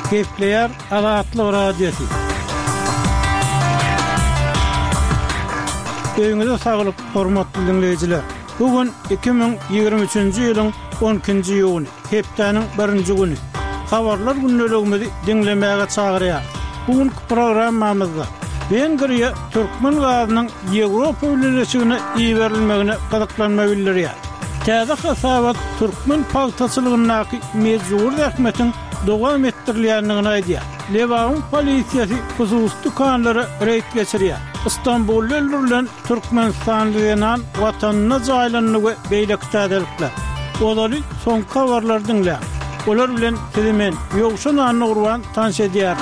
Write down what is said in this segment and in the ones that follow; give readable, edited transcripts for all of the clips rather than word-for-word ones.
Gepleyer Alatlı Radyosu. Öňüňizde saglyk, hormatly dinleýijiler. Bugün 2023-nji ýylyň 12-nji ýuny, hepdeniň 1-nji güni. Habarlar günnelegimizi dinlemäge çagyrýar. Bugünkü programmamyzda Wengriýa türkmen gazynyň Ýewropa ýöneligine iýerilmegine gyzyklanma bildirýär. Täze hasabat türkmen paltaçylygynyň mejbur rahmetin dowam etdirilýändigini aýdýar. Lebanon polisiýasy hususy kanlara reýt geçirýär. İstanbul bilen Türkmenistanlygynyň watanyna jaýlanyny beýlekdädilikler. Olary soňky habarlar dinlä. Olar bilen temen ýogşan anyrwan tanış edýär.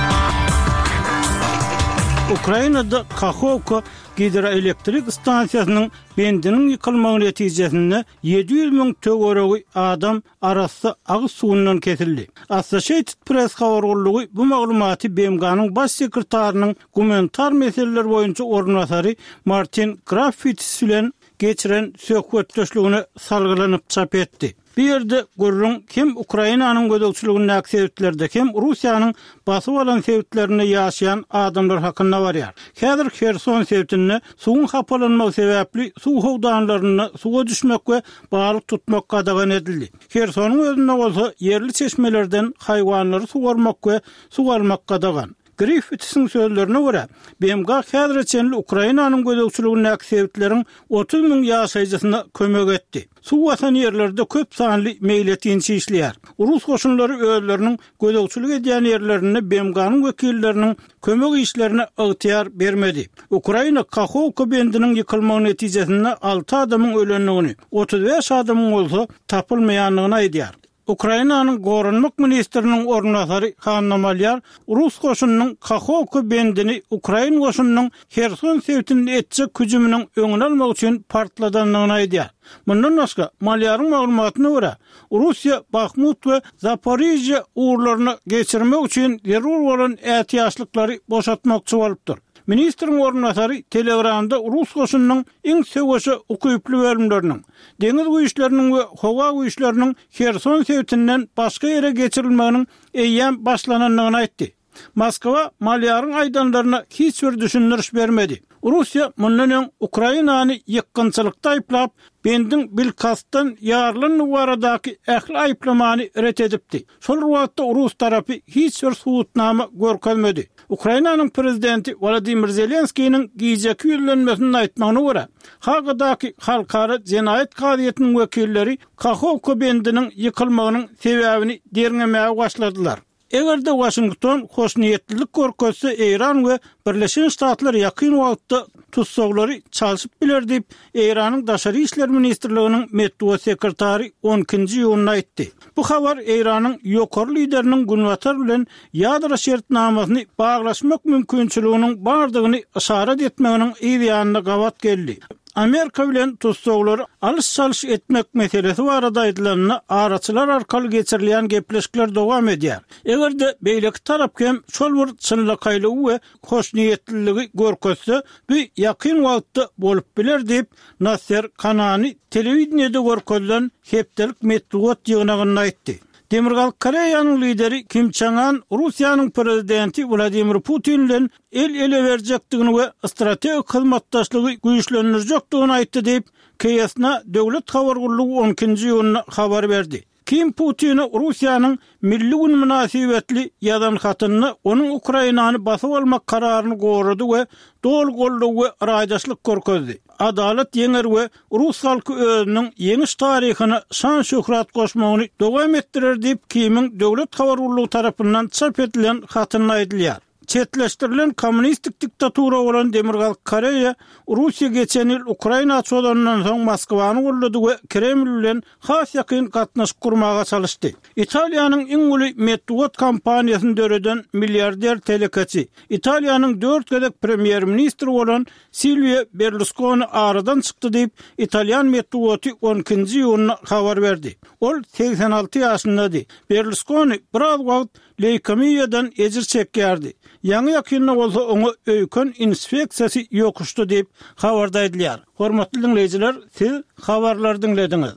Ukrainada Kakhovka hidroelektrik stansiýasynyň bendiniň ýykylmagy netijesinde 700 000 töweregi adam arasy agyş suwundan kesildi. Associated Press habarlygy bu maglumaty BMG-nyň baş sekretarinyň gumanitar meseleler boýunça ornatary Martin Graffitis bilen geçiren söhbetleşigine salgylanyp çap etdi. Bir yerde görürün kim Ukrainanyň gödekçiligini aksiyetlerinde kim Russiýanyň basyp alan sebeplerine ýaşayan adamlar hakynda barýar. Häzir Kherson sebäpine suwun hapalanmagy sebäpli suw howdanlaryny suwa düşmek we balyk tutmak gadagan edildi. Khersonyň özünde bolsa yerli çeşmelerden haýwanlary suwarmak we suw almak gadagan. Griffiths'in sözlerine göre BMG häzirçe Ukrainanyň gödekçiligini aksiyetlerin 30 000 ýaşaýjysyna kömek etdi. Suw watan ýerlerde köp sanly meýletinçi işleýär. Rus goşunlary özleriniň gödekçilik edýän ýerlerini BMG-nyň wekilleriniň kömek işlerine ygtyar bermedi. Ukraina Kakhovka bendiniň ýykylmagy netijesinde 6 adamyň ölenligini, 35 adamyň bolsa tapylmaýanlygyny aýdýar. Ukrainanyň gorunmak ministriniň ornatary Hanna Malyar Rus goşunynyň Kakhovka bendini Ukraina goşunynyň Kherson sebätinde etjek hüjüminiň öňüni almak üçin partladanlygyny aýdýar. Mundan başga Malyaryň maglumatyna görä Russiýa Bakhmut we Zaporizhzhia uğurlaryny geçirmek üçin zerur bolan ähtiýaçlyklary boşatmakçy bolupdyr. Ministrin ornatary Telegramda Rus goşunynyň iň söwüşi ukyply bölümleriniň, deňiz güýçleriniň we howa güýçleriniň Kherson sebätinden başga ýere geçirilmeginiň eýýän başlananlygyny aýtdy. Moskwa Malyaryň aýdanlaryna hiç bir düşündiriş bermedi. Russiýa mundan öň Ukrainany ýykgynçylykda aýplap, bendin bilkastan ýarlyny baradaky ähli aýplamany ret edipdi. Şol wagtda Rus tarapy hiç bir suwutnama görkezmedi. Ukrainanyň prezidenti Volodymyr Zelenskiýiň giýjeki ýüzlenmesini aýtmagyna görä, hagadaky halkara jenaýet gaziýetiniň wekilleri Kakhovka bendiniň ýykylmagynyň sebäbini derňemäge başladylar. Egerde Washington hoşniýetlilik görkezse Eýran we Birleşen Ştatlar ýakyn wagtda tutsaglary çalyşyp biler diýip Eýranyň daşary işler ministrliginiň medeniýet sekretary 12-nji ýylyna aýtdy. Bu habar Eýranyň ýokary lideriniň Günwatar bilen ýadra şertnamasyny baglaşmak mümkinçiliginiň bardygyny işaret etmeginiň ýa-da gawat geldi. Amerika bilen tutsaglary alys-çalyş etmek meselesi barada aýdylanyny araçylar arkaly geçirilýän gepleşikler dowam edýär. Egerde beýleki tarap hem şol bir çynlykaýly we hoşniýetliligi görkezse, bu ýakyn wagtda bolup biler diýip Nasser Kanani telewizionyada görkezilen hepdelik medeniýet ýygnagyny aýtdy. Demirgal Koreýanyň lideri Kim Jong-un Russiýanyň prezidenti Vladimir Putin bilen el-ele berjekdigini we strategik hyzmatdaşlygy güýçlendirjekdigini aýtdy diýip KSNA döwlet habar gurulugy 12-nji ýylyna habar berdi. Kim Putin'i Russiýanyň milli gün münasibetli ýazan hatyny onuň Ukrainany basyp almak kararyny gorudy we dol gollugy we raýdaşlyk görkezdi. Adalet ýeňer we Rus halky özüniň ýeňiş taryhyna şan şöhrat goşmagyny dowam etdirer diýip Kim'iň döwlet habar gurulugy tarapyndan çap edilen hatyny aýdylýar. Çetleştirilen kommunistik diktatura olan Demirgal Koreýa, Russiýa geçen ýyl Ukraina açylandan soň Moskwany gollady we Kreml bilen has ýakyn gatnaşyk kurmaga çalışdy. Italiýanyň iň uly medeniýet kampaniýasyny döreden milliarder telekaçy, Italiýanyň 4 gezek premier ministri bolan Silvio Berlusconi aradan çykdy diýip Italiýan medeniýeti 12-nji ýylyna habar berdi. Ol 86 ýaşyndady. Berlusconi biraz wagt leykemiýadan ejir çekýärdi. Ýaňy ýakynna bolsa oňa öýkön inspeksiýasy ýokuşdy diýip habarda edilýär. Hormatly dinleýijiler, siz habarlary dinlediňiz.